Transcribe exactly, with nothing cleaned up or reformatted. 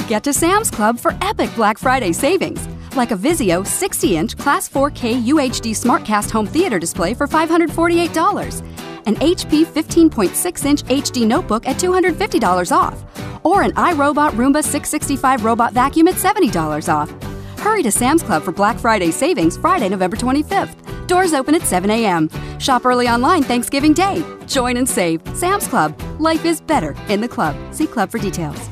Get to Sam's Club for epic Black Friday savings, like a Vizio sixty inch Class four K U H D SmartCast home theater display for five hundred forty-eight dollars, an H P fifteen point six inch H D notebook at two hundred fifty dollars off, or an iRobot Roomba six sixty-five robot vacuum at seventy dollars off. Hurry to Sam's Club for Black Friday savings Friday, November twenty-fifth. Doors open at seven a m Shop early online Thanksgiving Day. Join and save. Sam's Club. Life is better in the club. See club for details.